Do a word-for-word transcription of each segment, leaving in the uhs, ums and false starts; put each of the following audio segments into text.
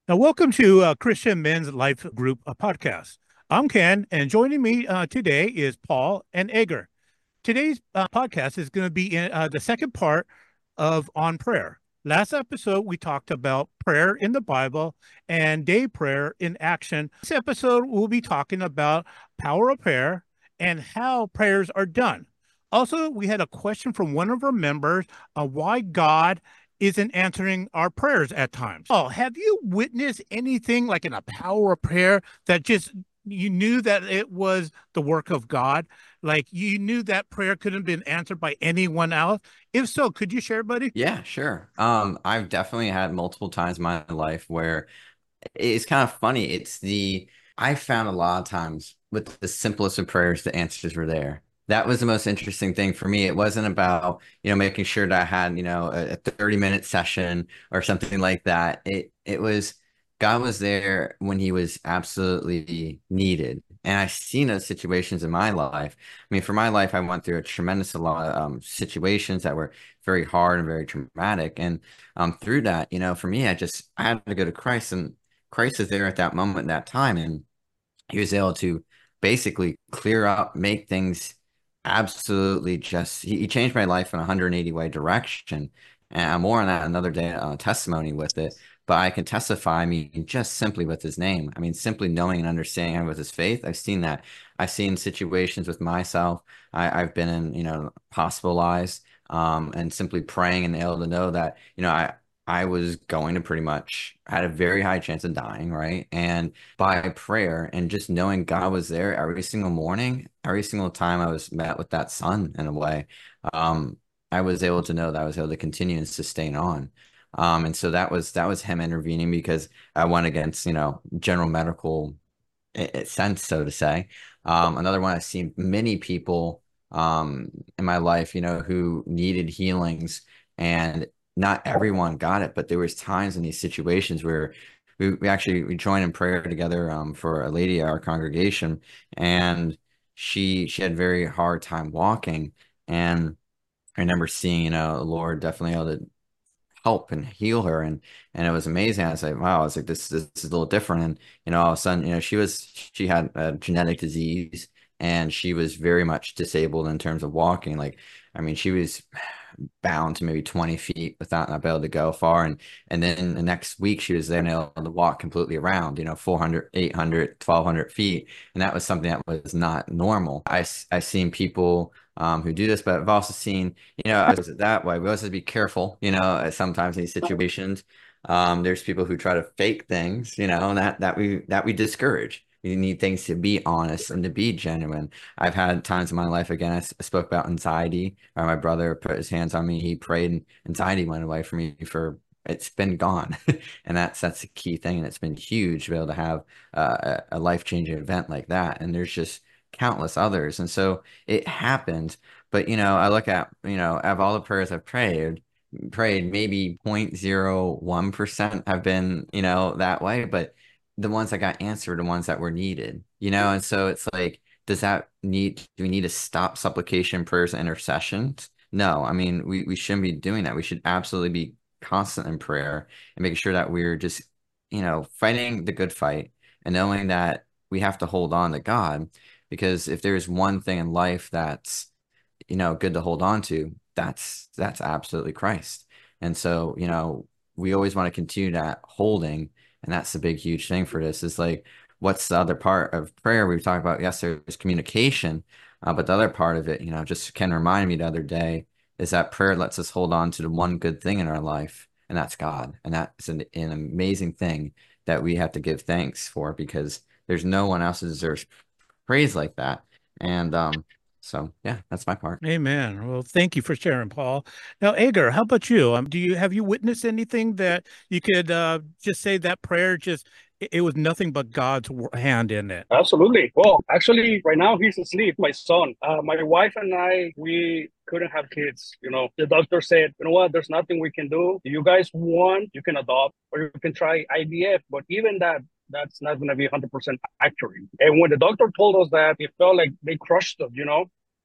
Now, welcome to uh, Christian Men's Life Group uh, podcast. I'm Ken, and joining me uh, today is Paul and Edgar. Today's uh, podcast is going to be in, uh, the second part of On Prayer. Last episode, we talked about prayer in the Bible and day prayer in action. This episode, we'll be talking about power of prayer and how prayers are done. Also, we had a question from one of our members on why God isn't answering our prayers at times. Oh, have you witnessed anything like in a power of prayer that just you knew that it was the work of God? Like you knew that prayer couldn't have been answered by anyone else? If so, could you share, buddy? Yeah, sure. Um, I've definitely had multiple times in my life where it's kind of funny. It's the I found a lot of times with the simplest of prayers, the answers were there. That was the most interesting thing for me. It wasn't about, you know, making sure that I had, you know, a, a thirty minute session or something like that. It it was God was there when he was absolutely needed. And I've seen those situations in my life. I mean, for my life, I went through a tremendous a lot of um, situations that were very hard and very traumatic. And um, through that, you know, for me, I just I had to go to Christ, and Christ is there at that moment, that time, and he was able to basically clear up, make things absolutely just. He, he changed my life in a one hundred eighty way direction, and I'm more on that another day, uh, testimony with it. But I can testify, I mean, just simply with his name. I mean, simply knowing and understanding him with his faith. I've seen that. I've seen situations with myself. I, I've been in, you know, hospitalized, um, and simply praying and able to know that, you know, I, I was going to pretty much had a very high chance of dying, right? And by prayer and just knowing God was there every single morning, every single time I was met with that sun in a way, um, I was able to know that I was able to continue and sustain on. Um, and so that was that was him intervening because I went against, you know, general medical i- i- sense, so to say. Um, another one I've seen many people um, in my life, you know, who needed healings, and not everyone got it, but there was times in these situations where we, we actually we joined in prayer together um, for a lady at our congregation, and she she had very hard time walking, and I remember seeing, you know, the Lord definitely able to help and heal her, and and it was amazing. I was like, wow, I was like, this this is a little different. And you know, all of a sudden, you know, she was she had a genetic disease, and she was very much disabled in terms of walking. Like, I mean, she was bound to maybe twenty feet without not being able to go far. And and then the next week she was then able to walk completely around, you know, four hundred, eight hundred, twelve hundred feet. And that was something that was not normal. I, I've seen people um, who do this, but I've also seen, you know, I was that way. We also have to be careful, you know, uh, sometimes in these situations. Um, there's people who try to fake things, you know, and that that we that we discourage. You need things to be honest and to be genuine. I've had times in my life, again, I, s- I spoke about anxiety. Or my brother put his hands on me. He prayed, and anxiety went away from me for it's been gone. And that's that's the key thing. And it's been huge to be able to have uh, a, a life-changing event like that. And there's just countless others. And so it happened. But, you know, I look at, you know, of all the prayers I've prayed, prayed maybe zero point zero one percent have been, you know, that way. But the ones that got answered, are the ones that were needed, you know. And so it's like, does that need, do we need to stop supplication, prayers, and intercessions? No, I mean, we, we shouldn't be doing that. We should absolutely be constant in prayer and making sure that we're just, you know, fighting the good fight, and knowing that we have to hold on to God. Because if there's one thing in life that's, you know, good to hold on to, that's that's absolutely Christ. And so, you know, we always want to continue that holding, and that's the big, huge thing for this is like, what's the other part of prayer we've talked about? Yes, there's communication, uh, but the other part of it, you know, just can remind me the other day is that prayer lets us hold on to the one good thing in our life, and that's God. And that's an, an amazing thing that we have to give thanks for, because there's no one else who deserves praise like that. And um, so yeah, that's my part. Amen. Well, thank you for sharing, Paul. Now, Edgar, how about you? Um, do you have you witnessed anything that you could uh, just say that prayer just it, it was nothing but God's wo- hand in it? Absolutely. Well, actually, right now he's asleep. My son, uh, my wife and I, we couldn't have kids. You know, the doctor said, you know what, there's nothing we can do. If you guys want, you can adopt or you can try I V F. But even that, that's not going to be one hundred percent accurate. And when the doctor told us that, it felt like they crushed us, you know?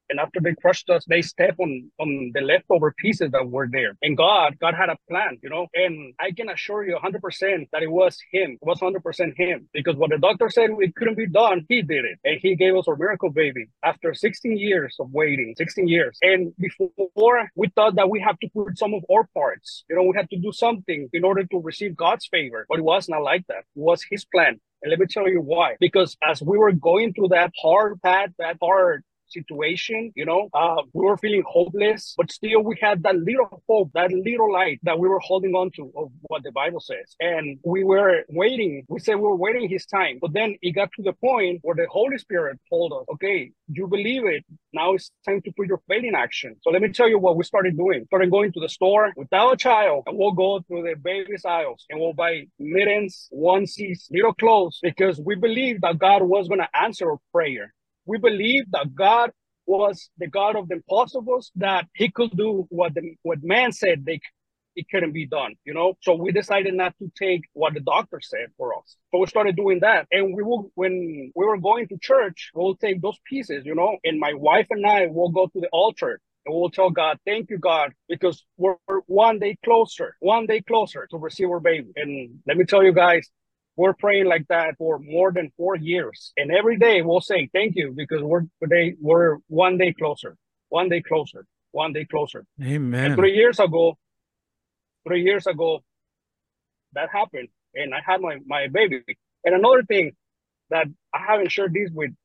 And after they crushed us, they stepped on, on the leftover pieces that were there. And God, God had a plan, you know, and I can assure you one hundred percent that it was him. It was one hundred percent him. Because what the doctor said it couldn't be done, he did it. And he gave us a miracle baby after sixteen years of waiting, sixteen years. And before, we thought that we have to put some of our parts, you know, we had to do something in order to receive God's favor. But it was not like that. It was his plan. And let me tell you why. Because as we were going through that hard path, that hard situation, you know, uh, we were feeling hopeless, but still we had that little hope, that little light that we were holding on to of what the Bible says. And we were waiting. We said we were waiting his time. But then it got to the point where the Holy Spirit told us, okay, you believe it. Now it's time to put your faith in action. So let me tell you what we started doing. Started going to the store without a child, and we'll go through the baby's aisles and we'll buy mittens, onesies, little clothes, because we believed that God was going to answer our prayer. We believed that God was the God of the impossibles, that he could do what the, what man said they it couldn't be done, you know? So we decided not to take what the doctor said for us. So we started doing that. And we will, when we were going to church, we'll take those pieces, you know, and my wife and I will go to the altar and we'll tell God, thank you, God, because we're one day closer, one day closer to receive our baby. And let me tell you guys, we're praying like that for more than four years. And every day we'll say, thank you, because we're today, we're one day closer, one day closer, one day closer. Amen. And three years ago, three years ago, that happened. And I had my, my baby. And another thing that I haven't shared this with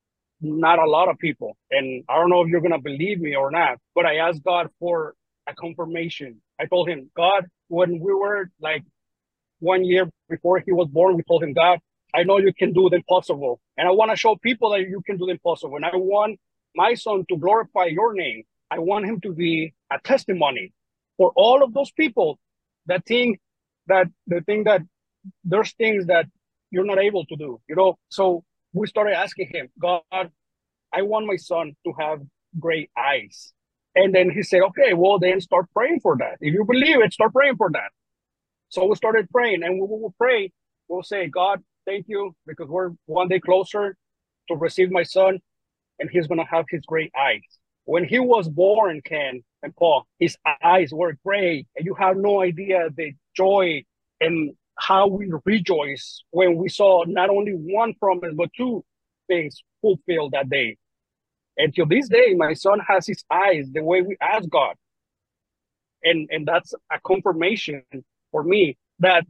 not a lot of people. And I don't know if you're going to believe me or not, but I asked God for a confirmation. I told him, God, when we were like one year before he was born, we told him, God, I know you can do the impossible. And I want to show people that you can do the impossible. And I want my son to glorify your name. I want him to be a testimony for all of those people that think that they think that there's things that you're not able to do, you know? So we started asking him, God, I want my son to have great eyes. And then he said, okay, well, then start praying for that. If you believe it, start praying for that. So we started praying, and we will pray. We'll say, God, thank you, because we're one day closer to receive my son, and he's going to have his great eyes. When he was born, Ken and Paul, his eyes were gray, and you have no idea the joy and how we rejoice when we saw not only one promise, but two things fulfilled that day. And till this day, my son has his eyes the way we ask God. And, and that's a confirmation for me that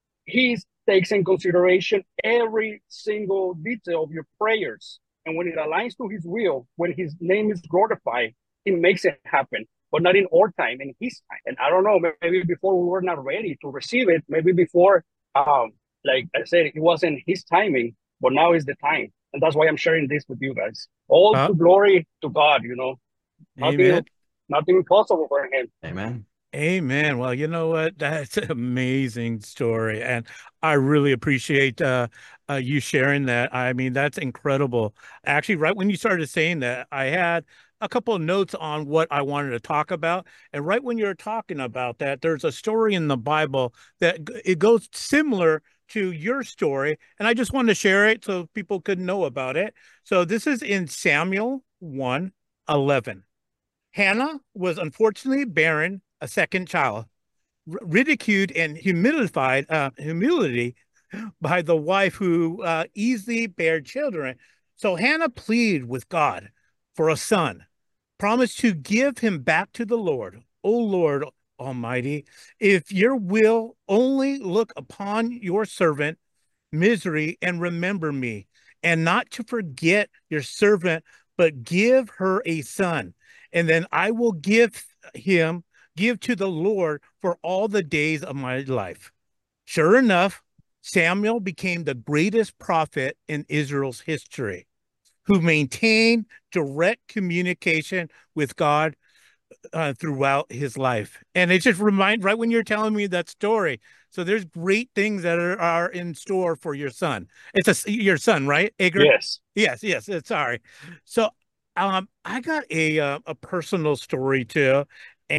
he takes in consideration every single detail of your prayers. And when it aligns to his will, when his name is glorified, he makes it happen, but not in our time, in his time. And I don't know, maybe before we were not ready to receive it, maybe before, um, like I said, it wasn't his timing, but now is the time. And that's why I'm sharing this with you guys. All uh, to glory to God, you know. Nothing, amen. Nothing impossible for him. Amen. Amen. Well, you know what? That's an amazing story. And I really appreciate uh, uh, you sharing that. I mean, that's incredible. Actually, right when you started saying that, I had a couple of notes on what I wanted to talk about. And right when you're talking about that, there's a story in the Bible that it goes similar to your story. And I just wanted to share it so people could know about it. So this is in Samuel one eleven. Hannah was unfortunately barren a second child, ridiculed and humilified, uh, humility by the wife who uh, easily bare children. So Hannah pleaded with God for a son, promised to give him back to the Lord. O Lord Almighty, if your will only look upon your servant misery and remember me, and not to forget your servant, but give her a son, and then I will give him give to the Lord for all the days of my life. Sure enough, Samuel became the greatest prophet in Israel's history, who maintained direct communication with God uh, throughout his life. And it just reminds, right when you're telling me that story, so there's great things that are, are in store for your son. It's a, your son, right, Edgar? Yes. Yes, yes, sorry. So um, I got a, uh, a personal story too. And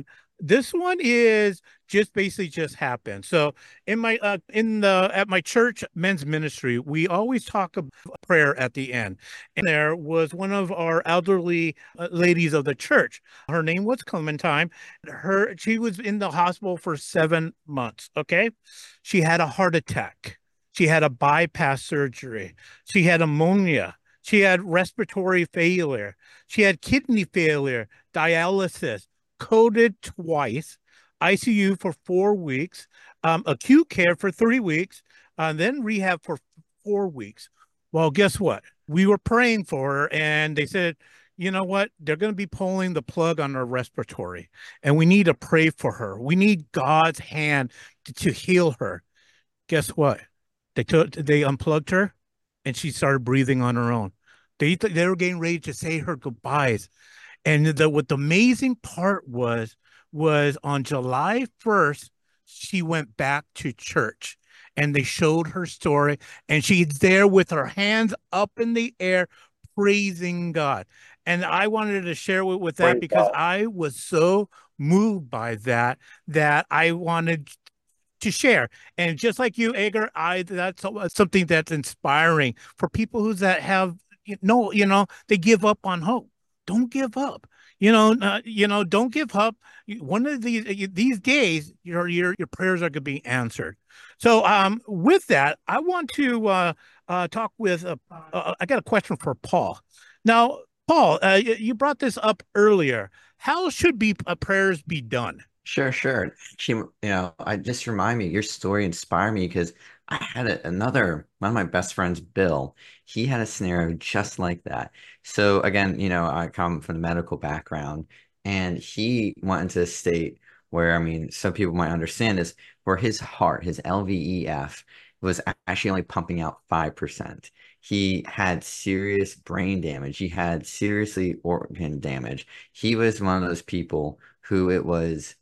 This one is just basically just happened. So in my uh, in the at my church men's ministry, we always talk about prayer at the end. And there was one of our elderly uh, ladies of the church. Her name was Clementine. Her she was in the hospital for seven months. Okay, she had a heart attack. She had a bypass surgery. She had pneumonia. She had respiratory failure. She had kidney failure, dialysis, coded twice, I C U for four weeks, um, acute care for three weeks, and then rehab for four weeks. Well, guess what? We were praying for her, and they said, you know what? They're going to be pulling the plug on her respiratory, and we need to pray for her. We need God's hand to, to heal her. Guess what? They took they unplugged her, and she started breathing on her own. They they were getting ready to say her goodbyes. And the what the amazing part was was on July first, she went back to church and they showed her story, and she's there with her hands up in the air praising God. And I wanted to share with, with that Praise because God. I was so moved by that that I wanted to share. And just like you, Edgar, I that's something that's inspiring for people who that have you know, you know, they give up on hope. Don't give up. You know, uh, you know, don't give up. One of these these days, your your your prayers are going to be answered. So, um, with that, I want to uh, uh, talk with. Uh, uh, I got a question for Paul. Now, Paul, uh, you brought this up earlier. How should be uh, prayers be done? Sure, sure. She, you know, I just remind me, your story inspired me because I had a, another one of my best friends, Bill. He had a scenario just like that. So again, you know, I come from the medical background, and he went into a state where, I mean, some people might understand this, where his heart, his L V E F, was actually only pumping out five percent. He had serious brain damage. He had seriously organ damage. He was one of those people who it was.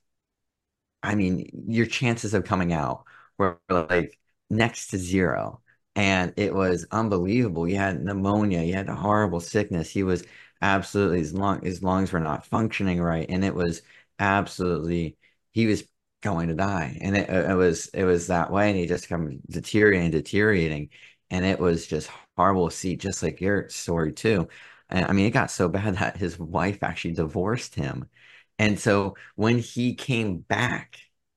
I mean, your chances of coming out were like next to zero. And it was unbelievable. You had pneumonia, you had a horrible sickness. He was absolutely, his lung, his lungs were not functioning right. And it was absolutely, he was going to die. And it, it was, it was that way. And he just kept deteriorating, deteriorating. And it was just horrible to see, just like your story too. And I mean, it got so bad that his wife actually divorced him. And so when he came back,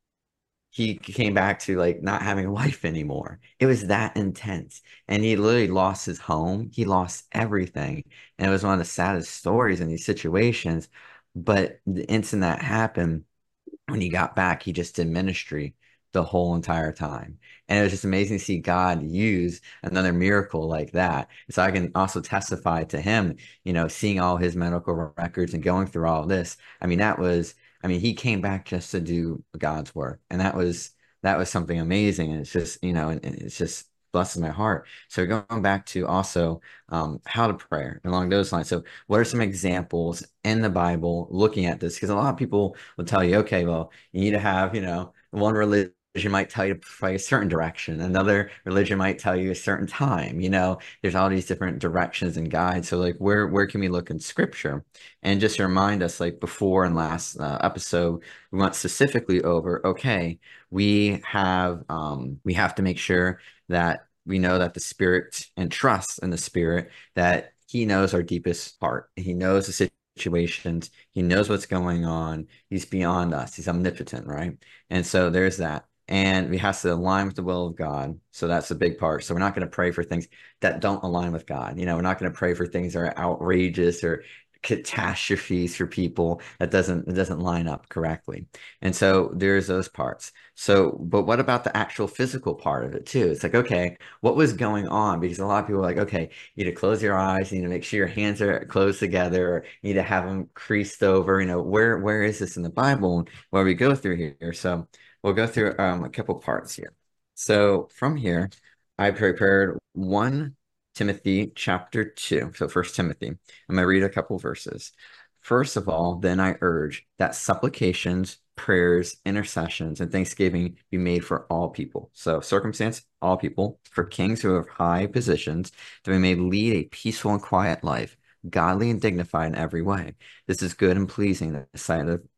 he came back to like not having a wife anymore. It was that intense. And he literally lost his home. He lost everything. And it was one of the saddest stories in these situations. But the instant that happened, when he got back, he just did ministry the whole entire time. And it was just amazing to see God use another miracle like that. So I can also testify to him, you know, seeing all his medical records and going through all of this. I mean, that was, I mean, he came back just to do God's work. And that was, that was something amazing. And it's just, you know, and, and it's just blesses my heart. So going back to also um, how to pray along those lines. So what are some examples in the Bible looking at this? Because a lot of people will tell you, okay, well, you need to have, you know, one religion might tell you to pray a certain direction. Another religion might tell you a certain time. You know, there's all these different directions and guides. So like, where where can we look in Scripture? And just to remind us, like before in last uh, episode, we went specifically over, okay, we have um, we have to make sure that we know that the Spirit and trust in the Spirit, that He knows our deepest part. He knows the situations. He knows what's going on. He's beyond us. He's omnipotent, right? And so there's that. And we have to align with the will of God. So that's a big part. So we're not going to pray for things that don't align with God. You know, we're not going to pray for things that are outrageous or catastrophes for people that doesn't it doesn't line up correctly. And so there's those parts. So, but what about the actual physical part of it too? It's like, okay, what was going on? Because a lot of people are like, okay, you need to close your eyes, you need to make sure your hands are closed together, or you need to have them creased over. You know, where where is this in the Bible? Where we go through here. So we'll go through um, a couple parts here. So from here, I prepared one Timothy chapter two. So First Timothy. I'm going to read a couple verses. First of all, then I urge that supplications, prayers, intercessions, and thanksgiving be made for all people. So circumstance, all people, for kings who have high positions, that we may lead a peaceful and quiet life, godly and dignified in every way. This is good and pleasing in the sight of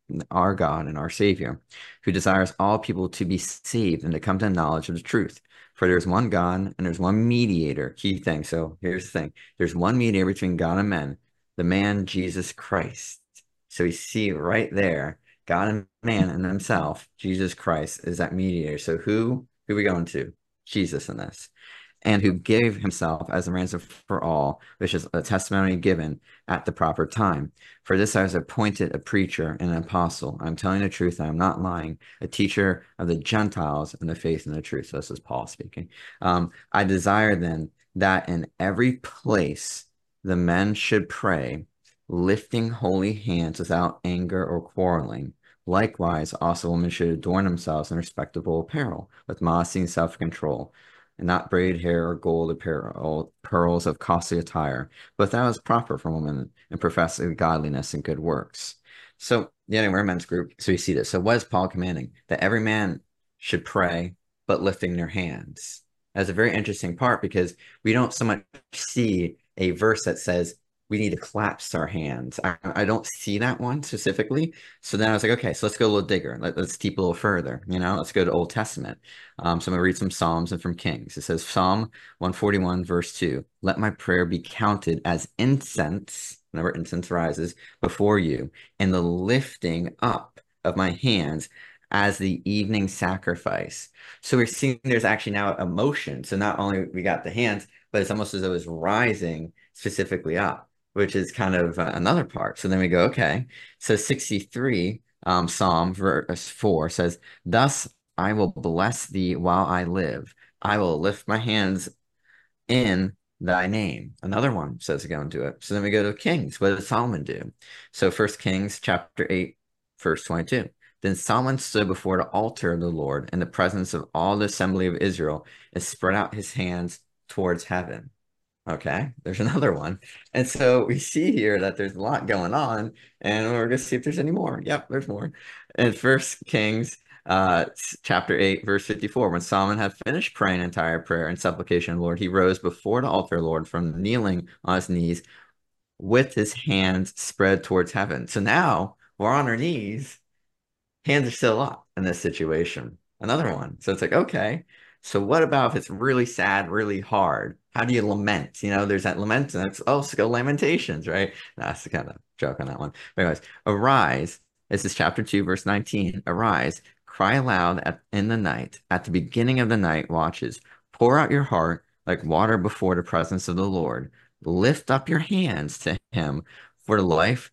our God and our Savior, who desires all people to be saved and to come to the knowledge of the truth. For there's one God and there's one mediator. Key thing. So here's the thing. There's one mediator between God and men, the man Jesus Christ. So we see right there, God and man and himself, Jesus Christ is that mediator. So who, who are we going to? Jesus in this. And who gave himself as a ransom for all, which is a testimony given at the proper time. For this I was appointed a preacher and an apostle. I'm telling the truth, I'm not lying, a teacher of the Gentiles in the faith and the truth. So this is Paul speaking. Um, I desire then that in every place the men should pray, lifting holy hands without anger or quarreling. Likewise, also women should adorn themselves in respectable apparel, with modesty and self-control, and not braid hair or gold apparel, pearls of costly attire, but that was proper for women and profess godliness and good works. So, yeah, we're a men's group, so we see this. So what is Paul commanding? That every man should pray, but lifting their hands. That's a very interesting part, because we don't so much see a verse that says we need to collapse our hands. I, I don't see that one specifically. So then I was like, okay, so let's go a little digger. Let, let's deep a little further, you know, let's go to Old Testament. Um, so I'm gonna read some Psalms and from Kings. It says Psalm one forty-one, verse two, let my prayer be counted as incense, whenever incense rises before you, and the lifting up of my hands as the evening sacrifice. So we're seeing there's actually now emotion. So not only we got the hands, but it's almost as though it's rising specifically up, which is kind of uh, another part. So then we go, okay. So sixty-three, um, Psalm verse four says, thus I will bless thee while I live. I will lift my hands in thy name. Another one says to go into it. So then we go to Kings. What did Solomon do? So First Kings chapter eight, verse twenty-two. Then Solomon stood before the altar of the Lord in the presence of all the assembly of Israel and spread out his hands towards heaven. Okay, there's another one. And so we see here that there's a lot going on, and we're going to see if there's any more. Yep, there's more. In First Kings uh, chapter eight, verse fifty-four, when Solomon had finished praying entire prayer and supplication, Lord, he rose before the altar, Lord, from kneeling on his knees with his hands spread towards heaven. So now we're on our knees. Hands are still up in this situation. Another one. So it's like, okay, so what about if it's really sad, really hard? How do you lament? You know, there's that lament, and it's, oh, let's go Lamentations, right? No, that's the kind of joke on that one. But anyways, arise. This is chapter two, verse nineteen. Arise, cry aloud at, in the night, at the beginning of the night watches. Pour out your heart like water before the presence of the Lord. Lift up your hands to him for the life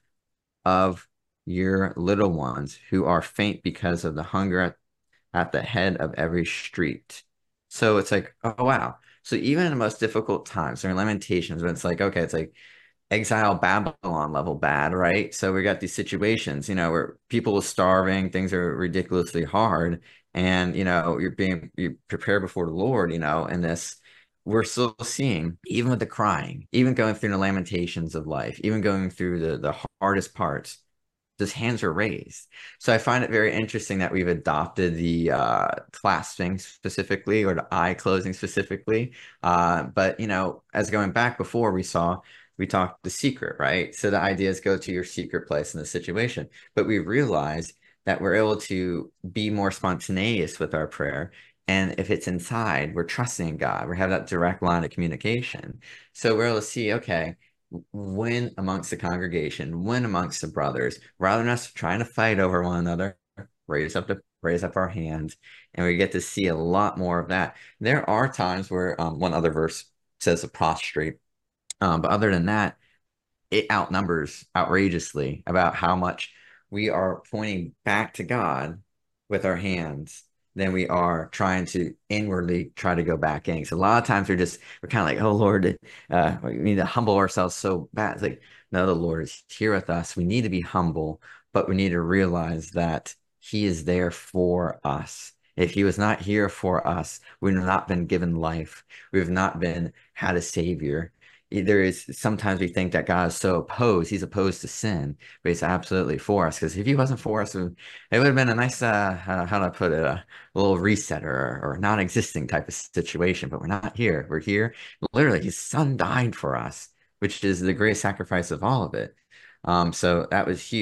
of your little ones who are faint because of the hunger at, at the head of every street. So it's like, oh, wow. So even in the most difficult times, during Lamentations, when it's like, okay, it's like exile Babylon level bad, right? So we got these situations, you know, where people are starving, things are ridiculously hard, and, you know, you're being you prepare before the Lord, you know, and this, we're still seeing, even with the crying, even going through the lamentations of life, even going through the, the hardest parts, those hands are raised. So I find it very interesting that we've adopted the uh, clasping specifically, or the eye closing specifically. Uh, but, you know, as going back before, we saw, we talked the secret, right? So the idea is go to your secret place in the situation. But we realized that we're able to be more spontaneous with our prayer. And if it's inside, we're trusting in God. We have that direct line of communication. So we're able to see, okay, when amongst the congregation, when amongst the brothers, rather than us trying to fight over one another, raise up the raise up our hands, and we get to see a lot more of that. There are times where um, one other verse says to prostrate, um, but other than that, it outnumbers outrageously about how much we are pointing back to God with our hands than we are trying to inwardly try to go back in. So a lot of times we're just, we're kind of like, oh, Lord, uh, we need to humble ourselves so bad. It's like, no, the Lord is here with us. We need to be humble, but we need to realize that he is there for us. If he was not here for us, we would have not been given life. We have not been had a savior. There is, sometimes we think that God is so opposed, he's opposed to sin, but he's absolutely for us. Because if he wasn't for us, it would, it would have been a nice, uh, uh, how do I put it, a little reset or, or non-existing type of situation. But we're not here. We're here. Literally, his son died for us, which is the greatest sacrifice of all of it. Um, so that was huge.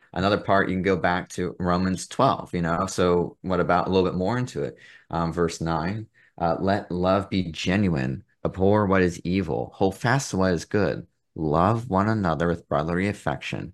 Another part, you can go back to Romans twelve, you know. So what about a little bit more into it? Um, verse nine, uh, let love be genuine, abhor what is evil, hold fast to what is good, love one another with brotherly affection,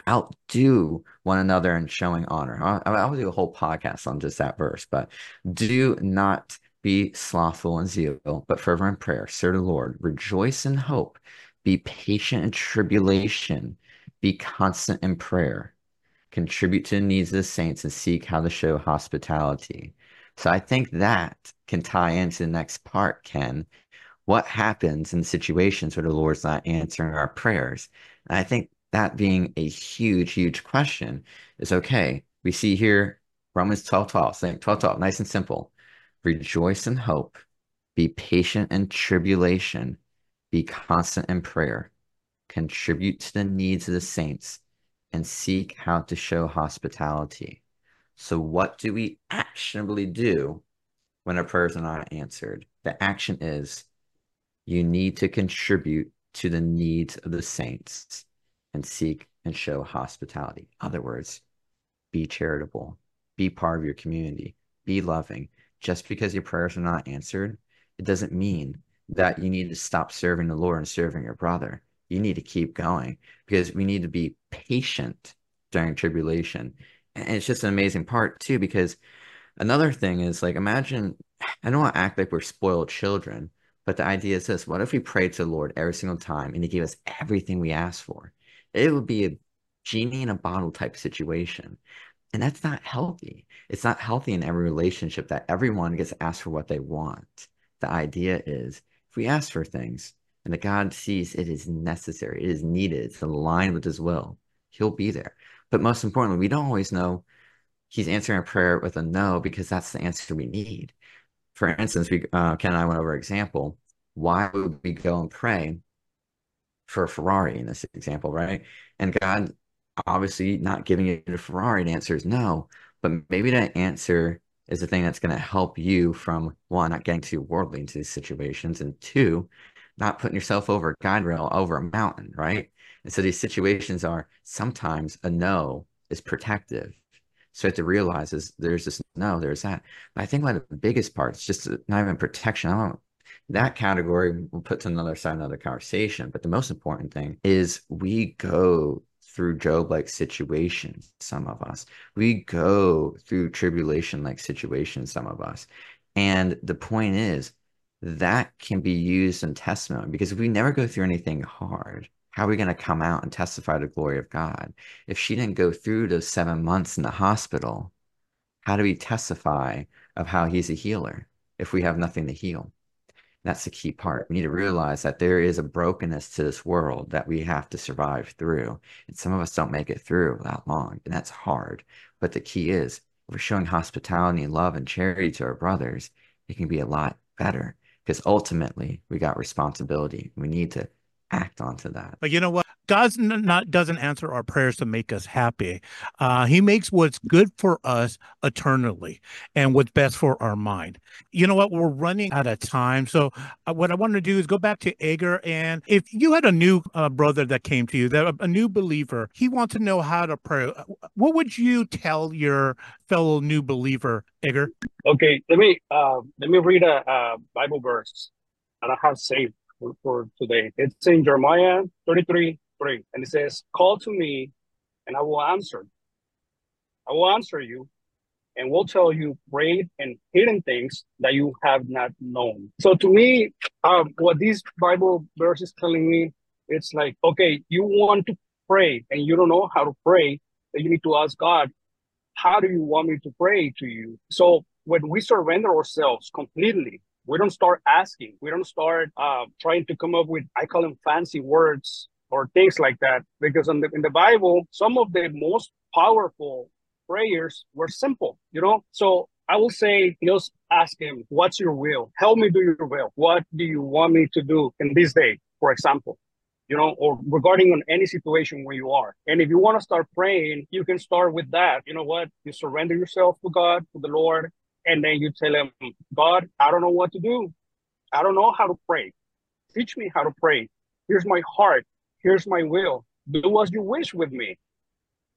outdo one another in showing honor. I, I will do a whole podcast on just that verse, but do not be slothful in zeal, but fervent in prayer. Serve the Lord. Rejoice in hope. Be patient in tribulation. Be constant in prayer. Contribute to the needs of the saints and seek how to show hospitality. So I think that can tie into the next part, Ken. What happens in situations where the Lord's not answering our prayers? And I think that being a huge, huge question is okay. We see here Romans twelve twelve, saying twelve twelve, nice and simple. Rejoice in hope, be patient in tribulation, be constant in prayer, contribute to the needs of the saints, and seek how to show hospitality. So what do we actionably do when our prayers are not answered? The action is you need to contribute to the needs of the saints and seek and show hospitality. In other words, be charitable, be part of your community, be loving. Just because your prayers are not answered, it doesn't mean that you need to stop serving the Lord and serving your brother. You need to keep going because we need to be patient during tribulation. And it's just an amazing part too, because another thing is like, imagine, I don't want to act like we're spoiled children, but the idea is this: what if we prayed to the Lord every single time and he gave us everything we asked for? It would be a genie in a bottle type situation. And that's not healthy. It's not healthy in every relationship that everyone gets asked for what they want. The idea is if we ask for things and the God sees it is necessary, it is needed, it's aligned with his will, he'll be there. But most importantly, we don't always know he's answering a prayer with a no because that's the answer we need. For instance, we uh, Ken and I went over an example. Why would we go and pray for a Ferrari in this example, right? And God obviously not giving you a Ferrari, the answer is no. But maybe that answer is the thing that's going to help you from, one, not getting too worldly into these situations, and two, not putting yourself over a guide rail over a mountain, right? And so these situations are sometimes a no is protective. So you have to realize is there's this no, there's that. But I think one of the biggest parts, just not even protection. I don't that category we'll put to another side, another conversation. But the most important thing is we go through Job-like situations, some of us. We go through tribulation-like situations, some of us. And the point is that can be used in testimony because if we never go through anything hard, how are we going to come out and testify the glory of God? If she didn't go through those seven months in the hospital, how do we testify of how he's a healer if we have nothing to heal? That's the key part. We need to realize that there is a brokenness to this world that we have to survive through. And some of us don't make it through that long, and that's hard. But the key is, if we're showing hospitality and love and charity to our brothers, it can be a lot better because ultimately we got responsibility. We need to act onto that. But you know what? God's not doesn't answer our prayers to make us happy. Uh, he makes what's good for us eternally and what's best for our mind. You know what? We're running out of time. So uh, what I want to do is go back to Edgar. And if you had a new uh, brother that came to you, that a new believer, he wants to know how to pray. What would you tell your fellow new believer, Edgar? Okay, let me uh, let me read a, a Bible verse that I have saved for, for today. It's in Jeremiah thirty-three three, and it says, "Call to me, and I will answer. I will answer you, and will tell you great and hidden things that you have not known." So to me, um, what this Bible verse is telling me, it's like, okay, you want to pray, and you don't know how to pray, then you need to ask God, how do you want me to pray to you? So when we surrender ourselves completely, we don't start asking. We don't start uh, trying to come up with, I call them fancy words or things like that. Because in the, in the Bible, some of the most powerful prayers were simple, you know? So I will say, just ask him, what's your will? Help me do your will. What do you want me to do in this day, for example? You know, or regarding on any situation where you are. And if you want to start praying, you can start with that. You know what? You surrender yourself to God, to the Lord, and then you tell him, God, I don't know what to do. I don't know how to pray. Teach me how to pray. Here's my heart. Here's my will. Do as you wish with me.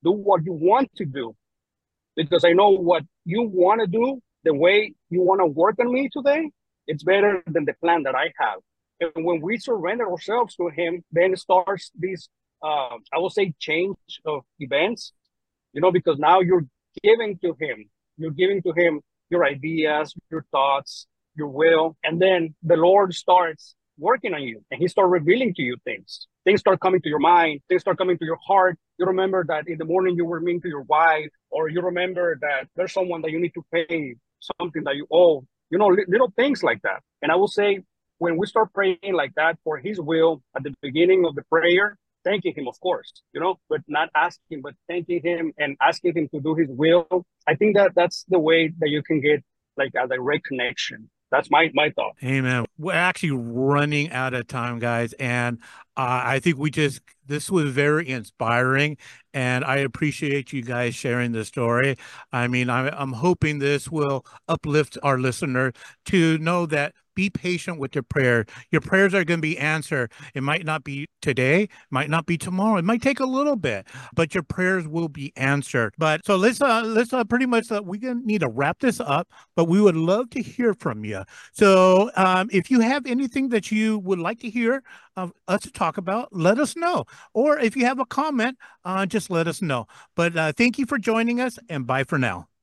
do what you want to do, because I know what you want to do, the way you want to work on me today, it's better than the plan that I have. And when we surrender ourselves to him, then it starts this, uh, I will say, change of events, you know, because now you're giving to him, you're giving to him your ideas, your thoughts, your will. And then the Lord starts working on you and he starts revealing to you things. Things start coming to your mind, things start coming to your heart. You remember that in the morning you were mean to your wife, or you remember that there's someone that you need to pay something that you owe, you know, li- little things like that. And I will say, when we start praying like that for his will at the beginning of the prayer, thanking him, of course, you know, but not asking, but thanking him and asking him to do his will. I think that that's the way that you can get like a direct connection. That's my my thought. Amen. We're actually running out of time, guys. And uh, I think we just, this was very inspiring. And I appreciate you guys sharing the story. I mean, I'm, I'm hoping this will uplift our listener to know that be patient with your prayer. Your prayers are going to be answered. It might not be today, might not be tomorrow. It might take a little bit, but your prayers will be answered. But so let's uh, let's uh, pretty much uh, we gonna need to wrap this up. But we would love to hear from you. So um, if you have anything that you would like to hear of us to talk about, let us know. Or if you have a comment, uh, just let us know. But uh, thank you for joining us, and bye for now.